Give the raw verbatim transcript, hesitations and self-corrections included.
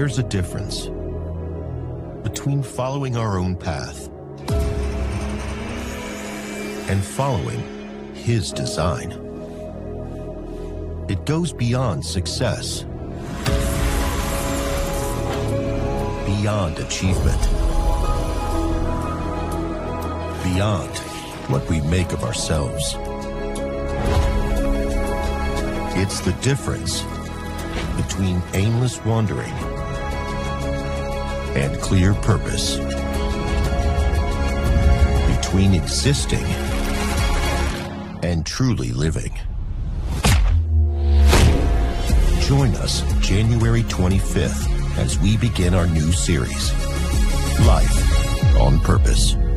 There's a difference between following our own path and following His design. It goes beyond success, beyond achievement, beyond what we make of ourselves. It's the difference between aimless wandering and clear purpose, between existing and truly living. Join us January twenty-fifth as we begin our new series, Life on Purpose.